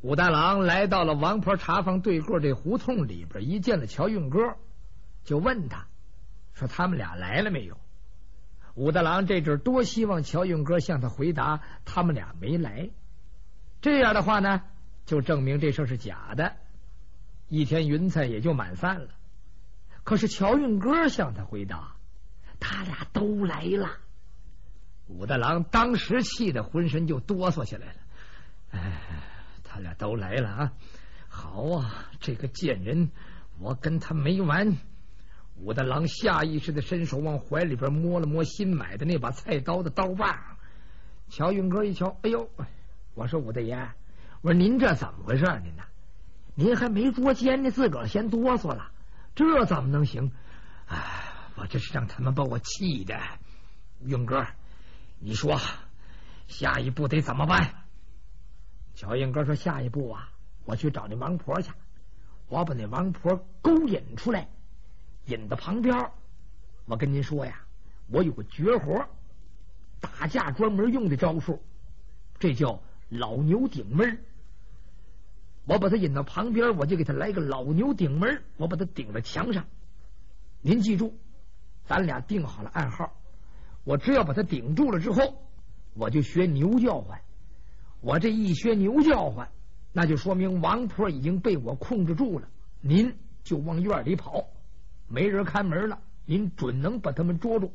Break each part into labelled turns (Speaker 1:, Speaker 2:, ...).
Speaker 1: 武大郎来到了王婆茶坊对过这胡同里边，一见了乔运哥，就问他说他们俩来了没有。武大郎这阵多希望乔运哥向他回答他们俩没来，这样的话呢就证明这事是假的，一天云彩也就满散了。可是乔运哥向他回答他俩都来了。武大郎当时气得浑身就哆嗦起来了。他俩都来了啊！好啊，这个贱人，我跟他没完。武大郎下意识的伸手往怀里边摸了摸新买的那把菜刀的刀把。乔运哥一瞧，哎呦，我说武大爷，我说您这怎么回事？您呢？您还没捉奸呢，自个儿先哆嗦了，这怎么能行？我这是让他们把我气的。运哥，你说下一步得怎么办？乔运哥说，下一步啊，我去找那王婆去，我把那王婆勾引出来，引到旁边。我跟您说呀，我有个绝活，打架专门用的招数，这叫老牛顶门。我把他引到旁边，我就给他来个老牛顶门，我把他顶在墙上。您记住，咱俩定好了暗号，我只要把他顶住了之后，我就学牛叫唤。我这一学牛叫唤，那就说明王婆已经被我控制住了，您就往院里跑，没人看门了，您准能把他们捉住。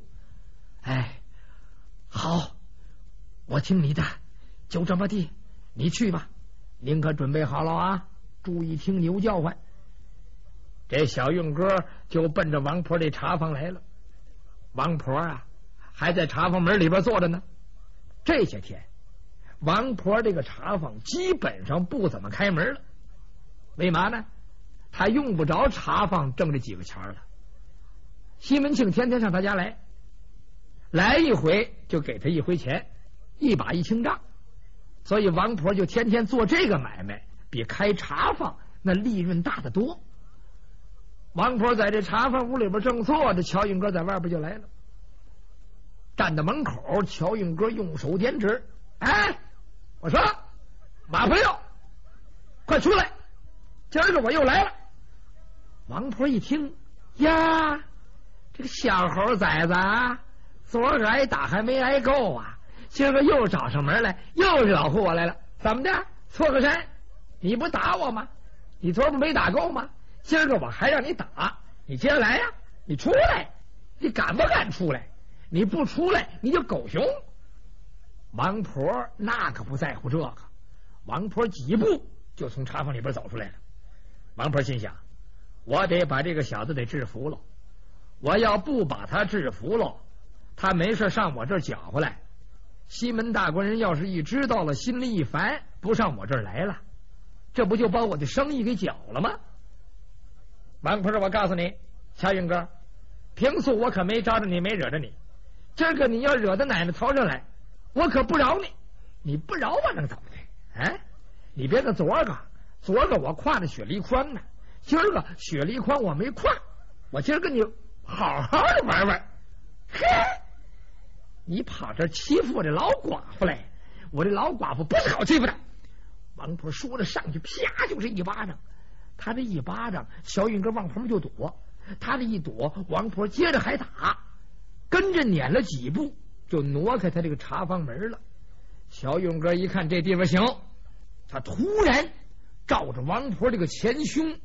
Speaker 1: 好，我听你的，就这么地，你去吧。您可准备好了啊，注意听牛叫唤。这小运哥就奔着王婆这茶坊来了。王婆啊，还在茶坊门里边坐着呢。这些天王婆这个茶坊基本上不怎么开门了，为嘛呢？他用不着茶坊挣这几个钱了。西门庆天天上他家来一回就给他一回钱，一把一清账，所以王婆就天天做这个买卖，比开茶坊那利润大得多。王婆在这茶坊屋里边正坐着，乔运哥在外边就来了，站在门口。乔运哥用手点指，我说马朋友，快出来，今儿个我又来了。王婆一听，呀，这个小猴崽子啊，昨儿个挨打还没挨够啊，今儿个又找上门来，又惹乎我来了。怎么的？错个山，你不打我吗？你昨儿不没打够吗？今儿个我还让你打，你接着来呀！你出来，你敢不敢出来？你不出来，你就狗熊。王婆那可不在乎这个，王婆几步就从茶坊里边走出来了。王婆心想，我得把这个小子得制服了，我要不把他制服了，他没事上我这儿搅和来，西门大官人要是一知道了，心里一烦，不上我这儿来了，这不就把我的生意给搅了吗？王婆说，我告诉你，乔运哥，平素我可没招着你，没惹着你，今儿个你要惹到奶奶头上来，我可不饶你。你不饶我能怎么的？你别看昨儿个我挎着雪梨筐呢，今儿个雪梨筐我没挎，我今儿跟你好好的玩玩。嘿，你跑这欺负我这老寡妇来，我这老寡妇不是好欺负的。王婆说着上去，啪就是一巴掌。他这一巴掌，小运哥往旁边就躲，他这一躲，王婆接着还打，跟着撵了几步就挪开他这个茶坊门了。小运哥一看这地方行，他突然照着王婆这个前胸，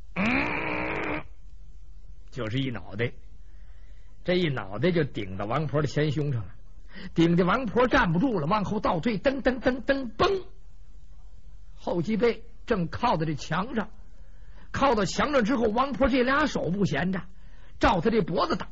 Speaker 1: 就是一脑袋，这一脑袋就顶到王婆的前胸上了，顶的王婆站不住了，往后倒退，噔噔噔噔嘣，后脊背正靠在这墙上，靠到墙上之后，王婆这俩手不闲着，照他这脖子打。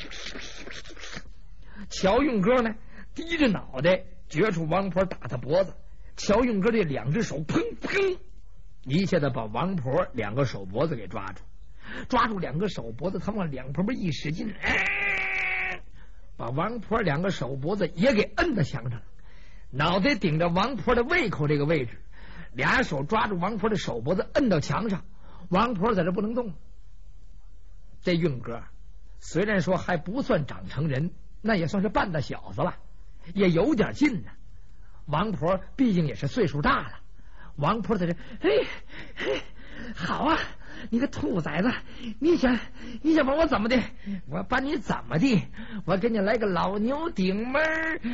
Speaker 1: 乔运哥呢，低着脑袋觉出王婆打他脖子，乔运哥这两只手砰砰一下子把王婆两个手脖子给抓住两个手脖子，他往两旁边一使劲，把王婆两个手脖子也给摁到墙上了，脑袋顶着王婆的胃口这个位置，俩手抓住王婆的手脖子摁到墙上，王婆在这不能动。这运哥虽然说还不算长成人，那也算是半大小子了，也有点劲呢。王婆毕竟也是岁数大了， 王婆在这，好啊，你个兔崽子，你想把我怎么的？我把你怎么的？我给你来个老牛顶门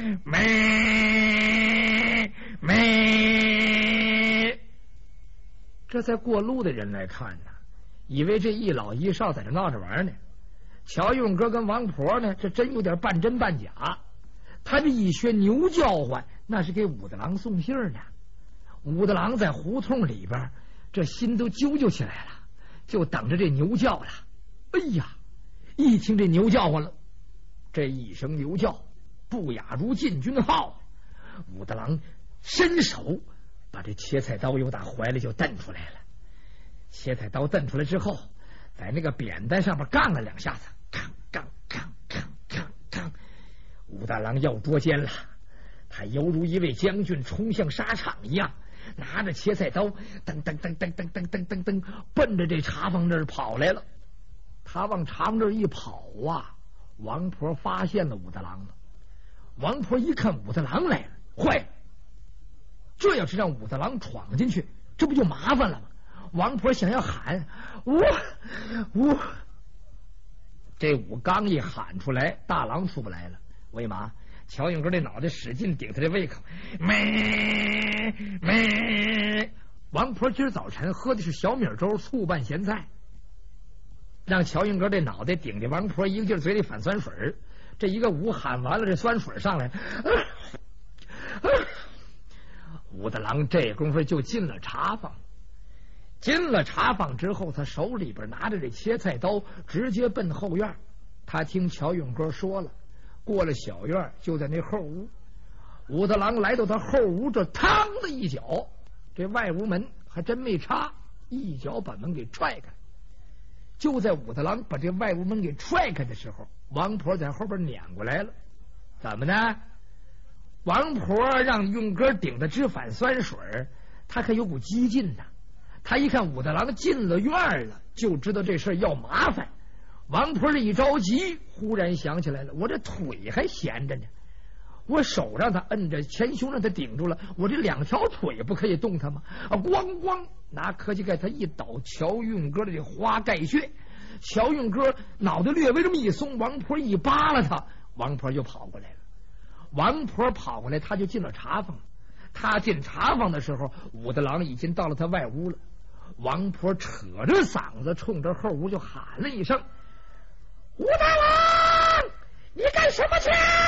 Speaker 1: 没。这在过路的人来看呢，以为这一老一少在这闹着玩呢。乔用哥跟王婆呢，这真有点半真半假。他这一学牛叫唤，那是给武大郎送信呢。武大郎在胡同里边，这心都揪揪起来了，就等着这牛叫了。哎呀，一听这牛叫唤了，这一声牛叫不亚如进军号。武大郎伸手把这切菜刀又打怀里就蹬出来了。切菜刀蹬出来之后，在那个扁担上面杠了2下子，杠。武大郎要捉奸了，他犹如一位将军冲向沙场一样，拿着切菜刀噔，奔着这茶房那儿跑来了。他往茶房那儿一跑啊，王婆发现了武大郎了。王婆一看武大郎来了，坏了，这要是让武大郎闯进去，这不就麻烦了吗？王婆想要喊我，这武刚一喊出来，大郎出不来了。为嘛？乔永哥这脑袋使劲顶他这胃口，没。王婆今儿早晨喝的是小米粥，醋拌咸菜，让乔永哥这脑袋顶着王婆一个劲儿嘴里反酸水。这一个武喊完了，这酸水上来，武大郎这功夫就进了茶坊。进了茶坊之后，他手里边拿着这切菜刀，直接奔后院。他听乔永哥说了，过了小院就在那后屋。武大郎来到他后屋，这嘡的一脚，这外屋门还真没插，一脚把门给踹开。就在武大郎把这外屋门给踹开的时候，王婆在后边撵过来了。怎么呢？王婆让用哥顶的直反酸水，他可有股激劲呐。他一看武大郎进了院了，就知道这事要麻烦。王婆这一着急，忽然想起来了，我这腿还闲着呢，我手让他摁着，前胸让他顶住了，我这2条腿不可以动他吗？咣拿科技盖他一倒，乔运哥的这花盖穴，乔运哥脑袋略微这么一松，王婆一扒拉他，王婆就跑过来了。王婆跑过来，他就进了茶坊。他进茶坊的时候，武大郎已经到了他外屋了。王婆扯着嗓子冲着后屋就喊了一声：“武大郎，你干什么去？”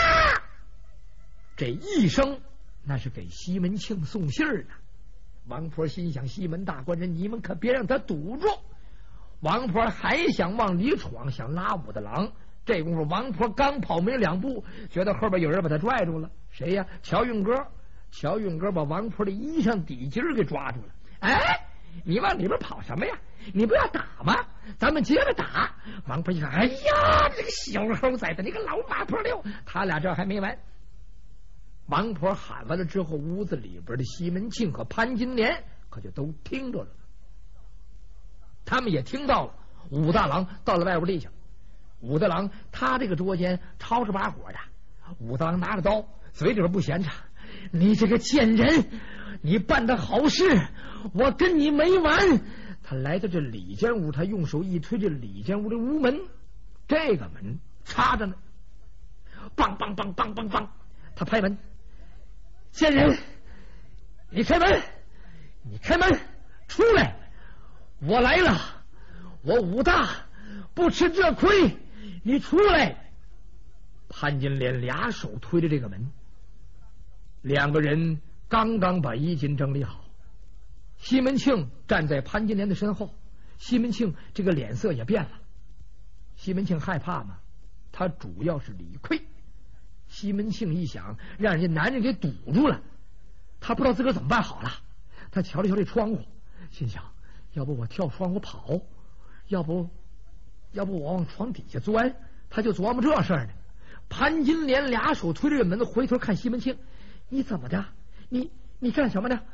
Speaker 1: 这一声那是给西门庆送信儿呢。王婆心想，西门大官人，你们可别让他堵住。王婆还想往里闯，想拉武大郎。这功夫王婆刚跑没2步，觉得后边有人把他拽住了。谁呀？乔运哥。乔运哥把王婆的衣裳底襟给抓住了。哎，你往里边跑什么呀？你不要打吗？咱们接着打。王婆一看，哎呀，这个小猴崽子，你个老八婆溜！他俩这还没完。王婆喊完了之后，屋子里边的西门庆和潘金莲可就都听着了。他们也听到了武大郎到了外屋地下。武大郎他这个捉奸吵着把火的。武大郎拿着刀，嘴里边不闲着：“你这个贱人，你办的好事，我跟你没完！”他来到这里间屋，他用手一推这里间屋的屋门，这个门插着呢，梆梆梆梆梆梆，他拍门：“贱人，你开门，你开门，出来！我来了，我武大不吃这亏，你出来！”潘金莲俩手推着这个门。2个人刚刚把衣襟整理好，西门庆站在潘金莲的身后。西门庆这个脸色也变了。西门庆害怕吗？他主要是理亏。西门庆一想，让人家男人给堵住了，他不知道自个儿怎么办好了。他瞧了瞧这窗户，心想：要不我跳窗户跑，要不我往床底下钻。他就琢磨这事儿呢。潘金莲俩手推着门，回头看西门庆：“你怎么的？你干什么呢？”“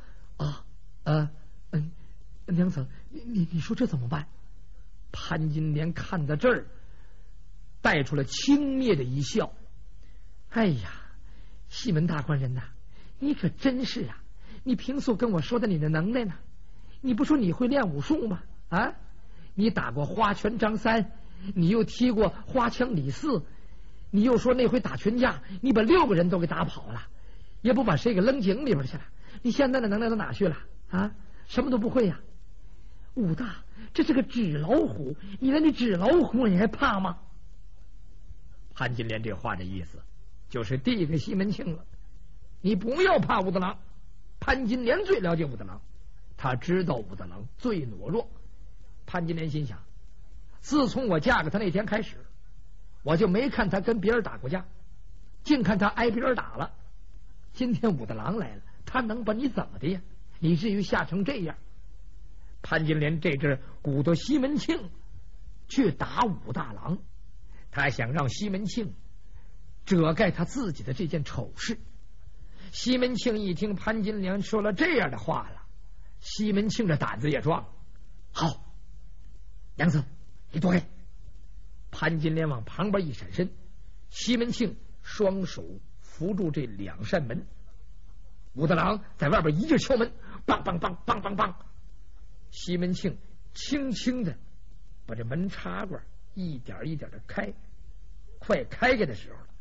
Speaker 1: 娘子，你说这怎么办？”潘金莲看到这儿，带出了轻蔑的一笑：“哎呀，西门大官人呐，你可真是啊！ 你平素跟我说的你的能耐呢？你不说你会练武术吗？啊，你打过花拳张三，你又踢过花枪李四，你又说那回打群架你把6个人都给打跑了，也不把谁给扔井里边去了。你现在的能耐都哪去了啊？什么都不会呀！武大，这是个纸老虎，你连这纸老虎你还怕吗？潘金莲这话的意思就是递给西门庆了，你不要怕武大郎。潘金莲最了解武大郎，他知道武大郎最懦弱。潘金莲心想，自从我嫁给他那天开始，我就没看他跟别人打过架，净看他挨别人打了。今天武大郎来了，他能把你怎么的呀？以至于吓成这样。潘金莲这阵鼓捣西门庆去打武大郎，他想让西门庆遮盖他自己的这件丑事。西门庆一听潘金莲说了这样的话了，西门庆的胆子也壮。好，娘子你躲开。潘金莲往旁边一闪身，西门庆双手扶住这2扇门，武大郎在外边一劲敲门，梆梆梆梆梆梆。西门庆轻轻的把这门插管一点一点的开，快开开的时候了，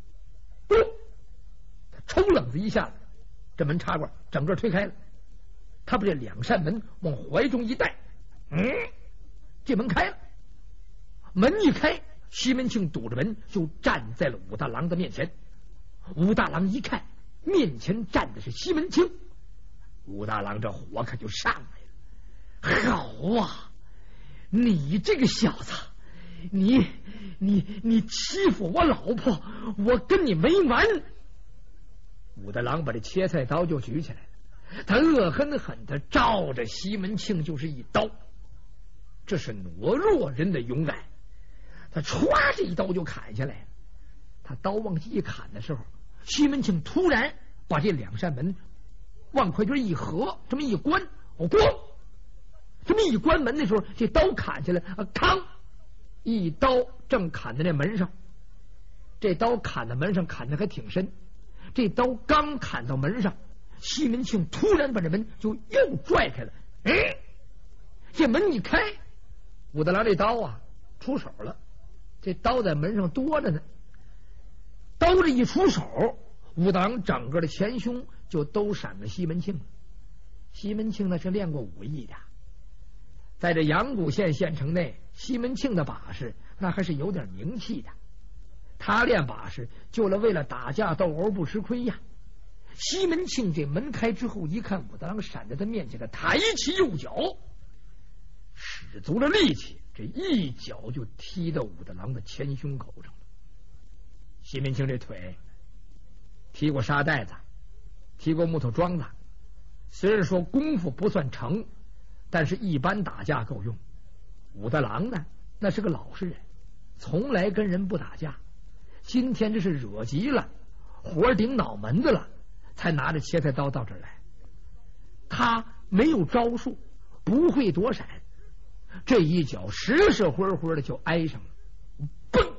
Speaker 1: 他抽冷子一下子，这门插管整个推开了。他把这2扇门往怀中一带，这门开了。门一开，西门庆堵着门就站在了武大郎的面前。武大郎一看面前站的是西门庆，武大郎这火可就上来了。好啊，你这个小子，你欺负我老婆，我跟你没完。武大郎把这切菜刀就举起来了，他恶狠狠的照着西门庆就是一刀。这是懦弱人的勇敢，他歘这一刀就砍下来了。他刀往下一砍的时候，西门庆突然把这2扇门往快点一合，这么一关，咣，这么一关门的时候，这刀砍下来，吭，一刀正砍在那门上。这刀砍在门上，砍的还挺深。这刀刚砍到门上，西门庆突然把这门就又拽开了。这门一开，武大郎这刀啊出手了，这刀在门上多着呢。刀这一出手，武大郎整个的前胸就都闪着西门庆了。西门庆呢是练过武艺的，在这阳谷县县城内，西门庆的把式那还是有点名气的。他练把式就为了打架斗殴不吃亏呀。西门庆这门开之后，一看武大郎闪在他面前的，抬起右脚，使足了力气，这一脚就踢到武大郎的前胸口上了。西门庆这腿踢过沙袋子，踢过木头桩子，虽然说功夫不算成，但是一般打架够用。武大郎呢，那是个老实人，从来跟人不打架。今天这是惹急了，火顶脑门子了，才拿着切菜刀到这儿来。他没有招数，不会躲闪，这一脚实实灰灰的就挨上了。嘣！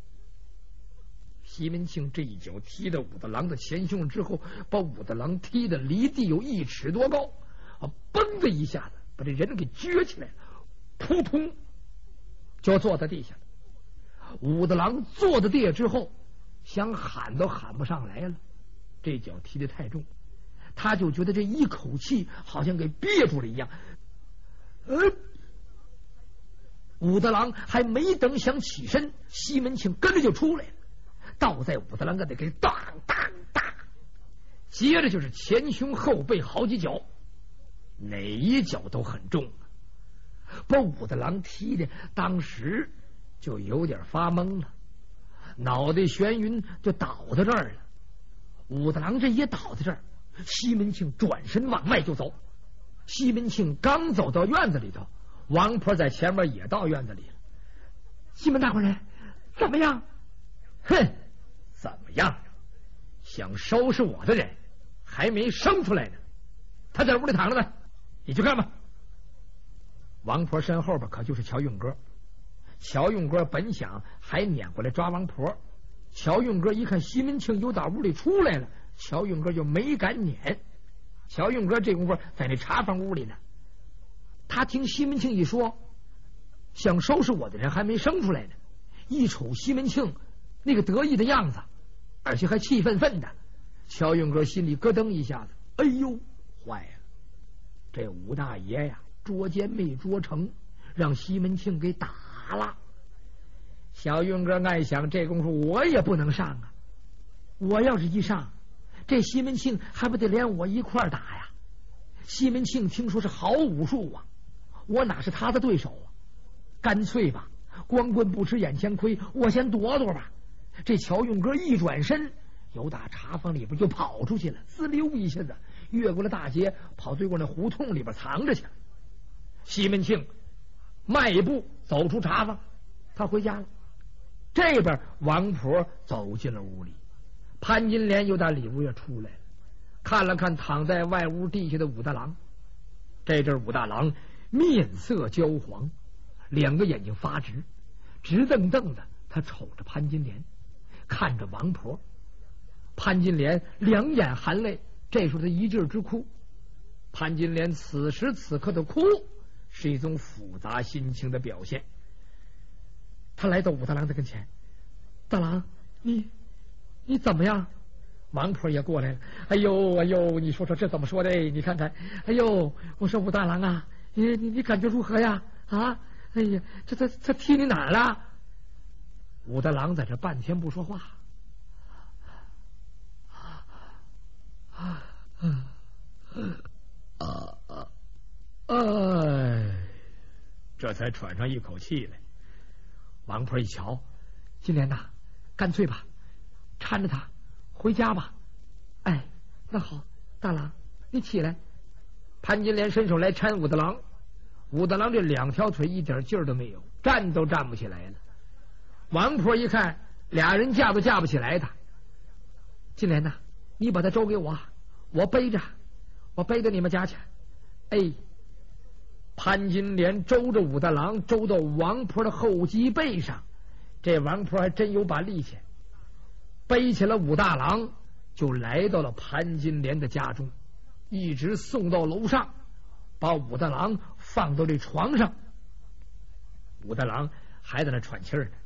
Speaker 1: 西门庆这一脚踢到武大郎的前胸之后，把武大郎踢得离地有1尺多高，嘣的一下子把这人给撅起来了，扑通就坐在地下了。武大郎坐在地下之后，想喊都喊不上来了，这脚踢得太重，他就觉得这一口气好像给憋住了一样。武大郎还没等想起身，西门庆跟着就出来了，倒在武大郎跟那给当当当，接着就是前胸后背好几脚，哪一脚都很重，把武大郎踢的当时就有点发懵了，脑袋眩晕就倒在这儿了。武大郎这也倒在这儿，西门庆转身往外就走。西门庆刚走到院子里头，王婆在前面也到院子里了。西门大官人怎么样？哼，怎么样？想收拾我的人还没生出来呢，他在屋里躺着呢，你去看吧。王婆身后边可就是乔运哥，乔运哥本想还撵过来抓王婆，乔运哥一看西门庆又到屋里出来了，乔运哥就没敢撵。 小运哥这功夫在那茶房屋里呢，他听西门庆一说，想收拾我的人还没生出来呢。一瞅西门庆那个得意的样子，而且还气愤愤的，小运哥心里咯噔一下子，哎呦，坏了！这武大爷呀，捉奸没捉成，让西门庆给打了。小运哥暗想，这功夫我也不能上啊！我要是一上，这西门庆还不得连我一块打呀？西门庆听说是好武术啊，我哪是他的对手啊？干脆吧，光棍不吃眼前亏，我先躲躲吧。这乔运哥一转身，由打茶房里边就跑出去了，滋溜一下子越过了大街，跑对过那胡同里边藏着去了。西门庆迈步走出茶房，他回家了。这边王婆走进了屋里，潘金莲又打里屋也出来了，看了看躺在外屋地下的武大郎。这阵武大郎面色焦黄，两个眼睛发直，直瞪瞪的，他瞅着潘金莲，看着王婆。潘金莲两眼含泪，这时候他一劲直哭。潘金莲此时此刻的哭是一种复杂心情的表现。他来到武大郎的跟前，大郎，你怎么样？王婆也过来了。哎呦哎呦，你说说这怎么说的？你看看，哎呦，我说武大郎啊，你感觉如何呀？啊，哎呀，这踢你哪儿了？武大郎在这半天不说话。这才喘上一口气来。王婆一瞧，金莲呐，干脆吧，搀着他回家吧。哎，那好，大郎你起来。潘金莲伸手来搀武大郎，武大郎这两条腿一点劲儿都没有，站都站不起来了。王婆一看俩人架都架不起来他，金莲呐，你把他周给我，我背到你们家去。哎，潘金莲周着武大郎，周到王婆的后脊背上。这王婆还真有把力气，背起了武大郎，就来到了潘金莲的家中，一直送到楼上，把武大郎放到这床上。武大郎还在那喘气儿呢。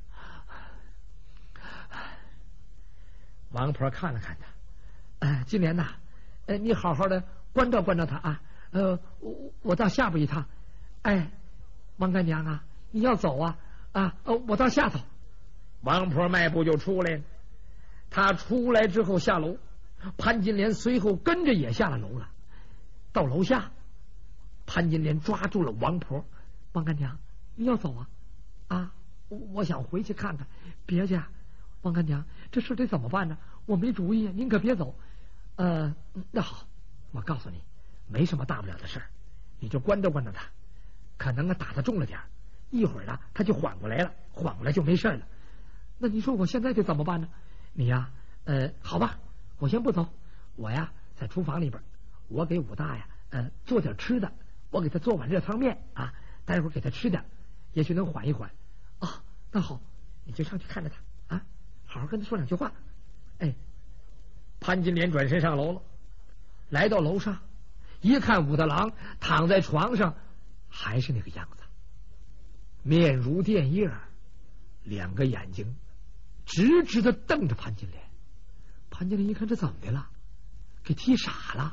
Speaker 1: 王婆看了看他，金莲呐，你好好的关照关照他啊。我到下边一趟。哎，王干娘啊，你要走啊？我到下头。王婆迈步就出来了。他出来之后下楼，潘金莲随后跟着也下了楼了。到楼下，潘金莲抓住了王婆。王干娘，你要走啊？我想回去看看。别去啊，王干娘，这事得怎么办呢？我没主意，您可别走。那好，我告诉你，没什么大不了的事儿，你就关照关照他，可能打他重了点，一会儿呢他就缓过来了，缓过来就没事了。那你说我现在就怎么办呢？你呀，好吧，我先不走，我呀在厨房里边，我给武大呀做点吃的，我给他做碗热汤面啊，待会儿给他吃点，也许能缓一缓。那好，你就上去看着他啊，好好跟他说两句话。哎，潘金莲转身上楼了，来到楼上一看，武大郎躺在床上，还是那个样子，面如电叶，两个眼睛直直的瞪着潘金莲。潘金莲一看，这怎么的了？给踢傻了。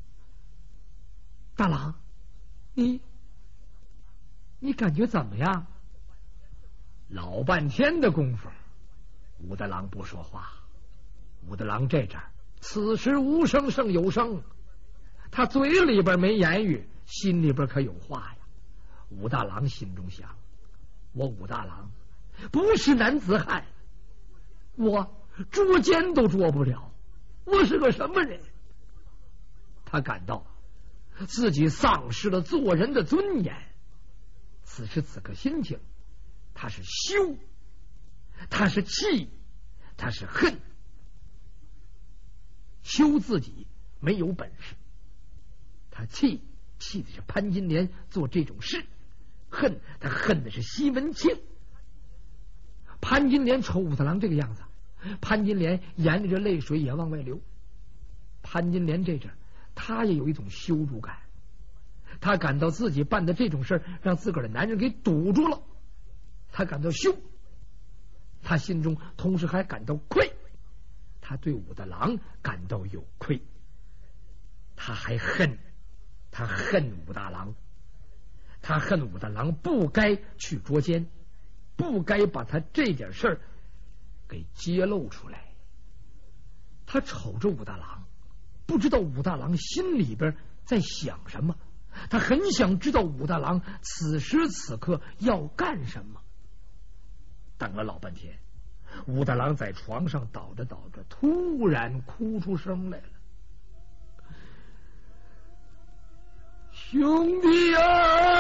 Speaker 1: 大郎，你感觉怎么样？老半天的功夫，武大郎不说话。武大郎这阵此时无声胜有声，他嘴里边没言语，心里边可有话呀。武大郎心中想，我武大郎不是男子汉，我捉奸都捉不了，我是个什么人？他感到自己丧失了做人的尊严。此时此刻心情，他是羞，他是气，他是恨。羞自己没有本事，他气的是潘金莲做这种事，恨他恨的是西门庆。潘金莲瞅武大郎这个样子，潘金莲眼里这泪水也往外流。潘金莲这阵他也有一种羞辱感，他感到自己办的这种事让自个儿的男人给堵住了，他感到羞，他心中同时还感到愧，他对武大郎感到有愧，他还恨武大郎，他恨武大郎不该去捉奸，不该把他这点事儿给揭露出来。他瞅着武大郎，不知道武大郎心里边在想什么，他很想知道武大郎此时此刻要干什么。等了老半天，武大郎在床上倒着倒着，突然哭出声来了：“兄弟啊！”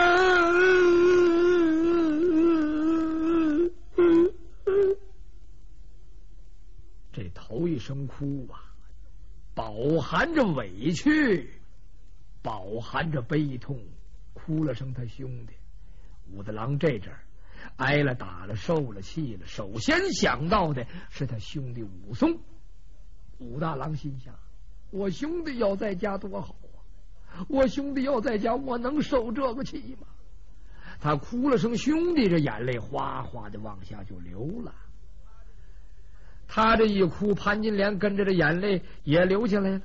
Speaker 1: 这头一声哭啊，饱含着委屈，饱含着悲痛，哭了声他兄弟。武大郎这阵儿挨了打了受了气了，首先想到的是他兄弟武松。武大郎心想：我兄弟要在家多好啊，我兄弟要在家，我能受这个气吗？他哭了声兄弟，这眼泪哗哗的往下就流了。他这一哭，潘金莲跟着这眼泪也流下来了。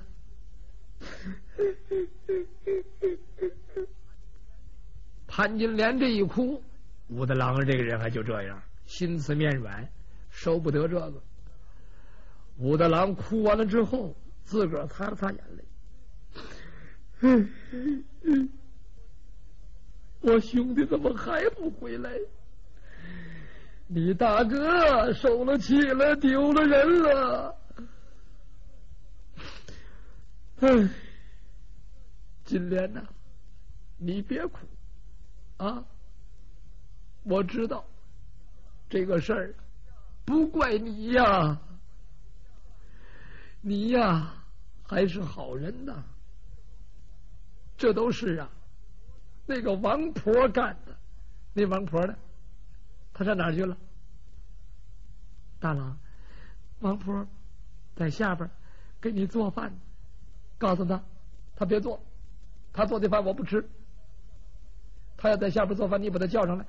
Speaker 1: 潘金莲这一哭，武大郎这个人还就这样，心慈面软，受不得这个。武大郎哭完了之后，自个儿擦了擦眼泪。我兄弟怎么还不回来？你大哥受了气了，丢了人了。金莲呐，你别哭啊！我知道这个事儿不怪你呀，你呀还是好人呐。这都是啊那个王婆干的。那王婆呢？他上哪儿去了？大郎，王婆在下边给你做饭，告诉他别做，他做的饭我不吃。他要在下边做饭，你把他叫上来，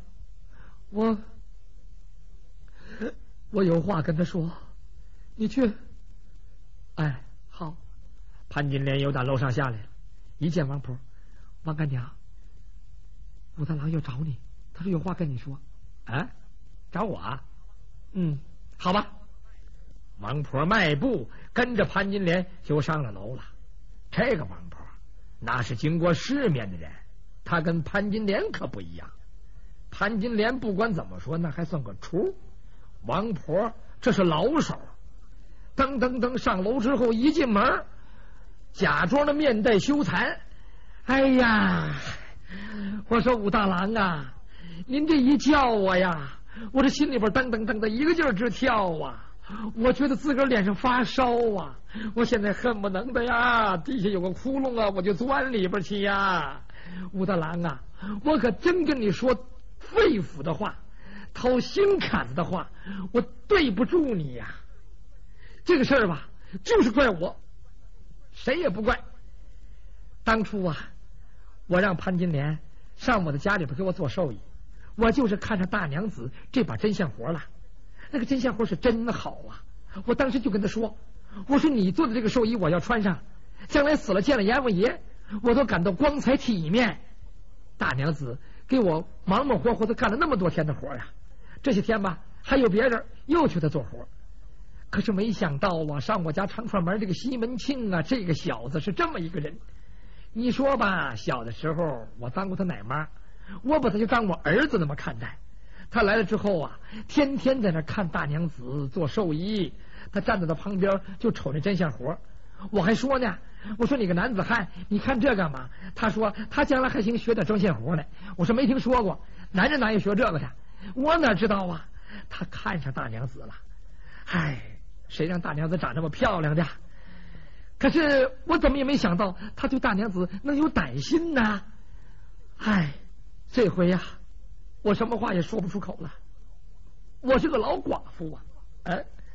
Speaker 1: 我有话跟他说，你去。哎，好。潘金莲又打楼上下来了，一见王婆：王干娘，武大郎要找你，他说有话跟你说。啊，找我啊？好吧。王婆迈步跟着潘金莲就上了楼了。这个王婆那是经过世面的人，她跟潘金莲可不一样。潘金莲不管怎么说那还算个厨，王婆这是老手。噔噔噔上楼之后，一进门假装的面带羞惭：哎呀，我说武大郎啊，您这一叫我呀，我这心里边噔噔噔的一个劲儿直跳啊，我觉得自个儿脸上发烧啊，我现在恨不能的呀，地下有个窟窿啊，我就钻里边去呀。武大郎啊，我可真跟你说肺腑的话，掏心坎子的话，我对不住你呀。这个事儿吧，就是怪我，谁也不怪。当初啊，我让潘金莲上我的家里边给我做寿衣，我就是看上大娘子这把针线活了。那个针线活是真好啊！我当时就跟他说，我说你做的这个寿衣我要穿上，将来死了见了阎王爷，我都感到光彩体面。大娘子给我忙忙活活的干了那么多天的活呀，这些天吧还有别人又求他做活，可是没想到啊，上我家长串门这个西门庆啊，这个小子是这么一个人。你说吧，小的时候我当过他奶妈，我把他就当我儿子那么看待。他来了之后啊，天天在那看大娘子做寿衣，他站在他旁边就瞅那针线活。我还说呢，我说你个男子汉，你看这干嘛？他说他将来还行学点针线活呢。我说没听说过，男人哪有学这个的？我哪知道啊？他看上大娘子了。唉，谁让大娘子长这么漂亮的？可是我怎么也没想到他对大娘子能有歹心呢。唉，这回呀，我什么话也说不出口了。我是个老寡妇啊，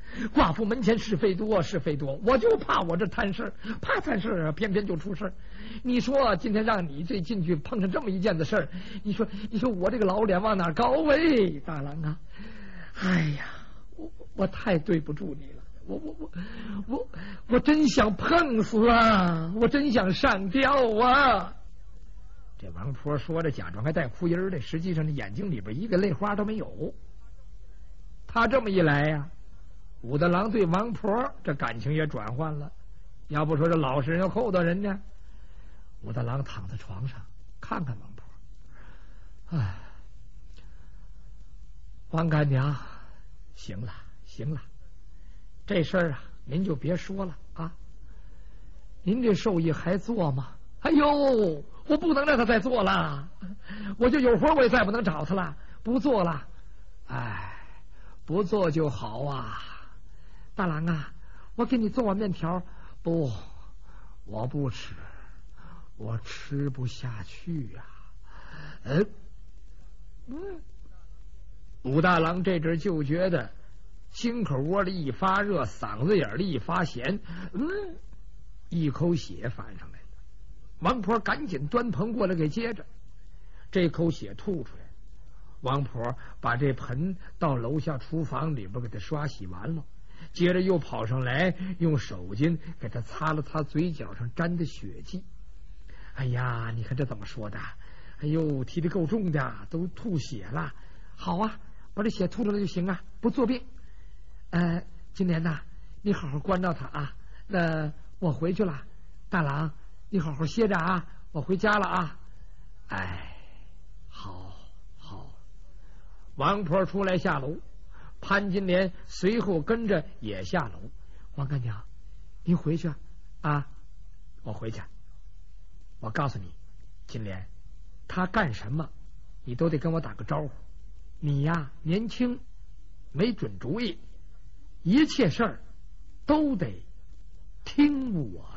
Speaker 1: 寡妇门前是非多，是非多，我就怕我这贪事，怕贪事啊，偏偏就出事。你说今天让你这进去碰上这么一件的事儿，你说我这个老脸往哪高喂？大郎啊，哎呀，我太对不住你了，我真想碰死啊，我真想上吊啊！这王婆说着，假装还带哭音儿的，实际上这眼睛里边一个泪花都没有。他这么一来呀，武大郎对王婆这感情也转换了。要不说这老实人要厚道人呢。武大郎躺在床上，看看王婆，哎，王干娘，行了，这事儿啊，您就别说了啊。您这寿衣还做吗？哎呦，我不能让他再做了，我就有活我也再不能找他了，不做了。哎，不做就好啊。大郎啊，我给你做碗面条。不，我不吃，我吃不下去呀。武大郎这阵就觉得心口窝里一发热，嗓子眼里一发咸，一口血翻上来了。王婆赶紧端盆过来给接着，这口血吐出来，王婆把这盆到楼下厨房里边给他刷洗完了，接着又跑上来用手巾给他擦了擦嘴角上沾的血迹。哎呀，你看这怎么说的？哎呦，提的够重的，都吐血了。好啊，把这血吐出来就行啊，不作病。金莲呐，你好好关照他啊。那我回去了，大郎，你好好歇着啊，我回家了啊。哎，好。王婆出来下楼，潘金莲随后跟着也下楼。王干娘，您回去啊，我回去。我告诉你，金莲，他干什么你都得跟我打个招呼。你呀年轻，没准主意，一切事儿都得听我